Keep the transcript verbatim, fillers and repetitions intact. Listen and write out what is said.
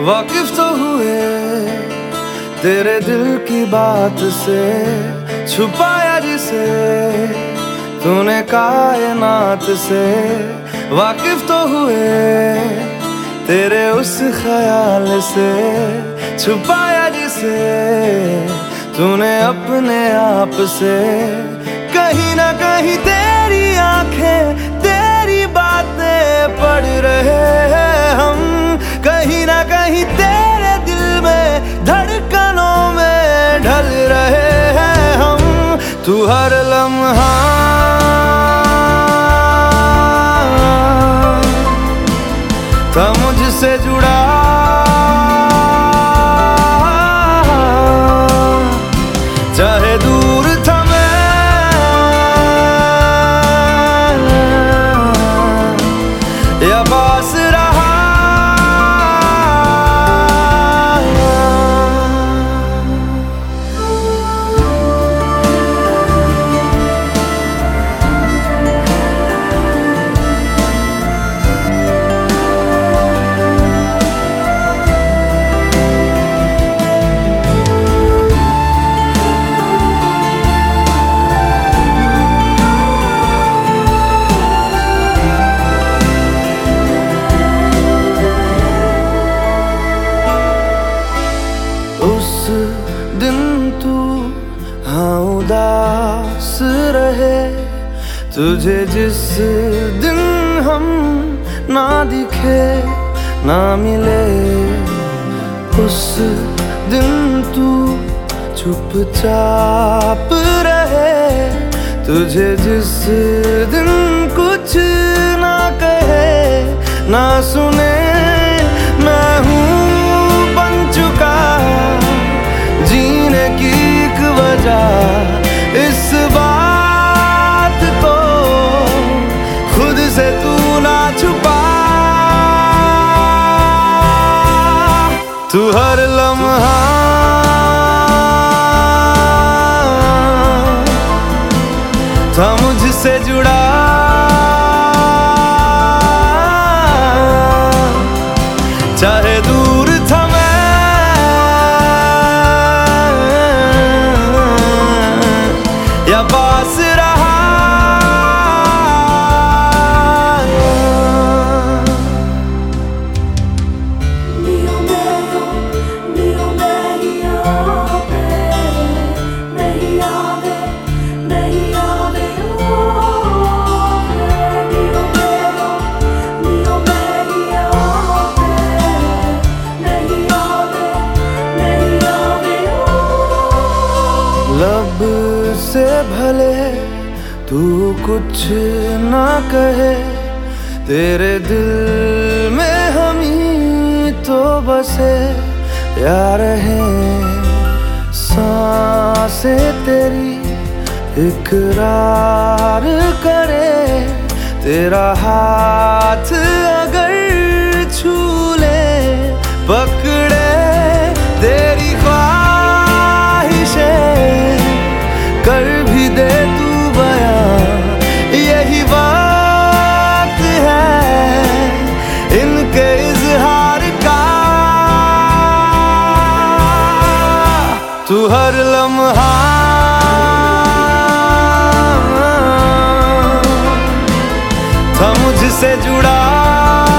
वाकिफ तो हुए तेरे दिल की बात से, छुपाया जिसे तूने कायनात से। वाकिफ तो हुए तेरे उस ख्याल से, छुपाया जिसे तूने अपने आप से। कहीं ना कहीं तेरी आंखें तेरी बातें पढ़ रहे हैं हम, कहीं ना कहीं तेरे दिल में धड़कनों में ढल रहे हैं हम। तू हर लम्हा था मुझसे जुड़ा, चाहे दूर था मैं या पास रहा। उस दिन तू हाँ उदास रहे, तुझे जिस दिन हम ना दिखे ना मिले, उस दिन तू चुपचाप रहे। तुझे जिस दिन कुछ ना कहे ना सुने, मैं हूँ बन चुका जीने की एक वजह। इस बात को खुद से तू ना छुपा, तू हर लम्हा था मुझसे जुड़ा, चाहे दूर था मैं या पास रहा। लब से भले तू कुछ ना कहे, तेरे दिल में हम ही तो बसे यार हैं। सांसें तेरी इकरार करे, तेरा हाथ अगर छू ले पकड़े, तेरी कर भी दे तू बयां। यही वक्त है इनके इजहार का, तू हर लम्हा था मुझसे जुड़ा।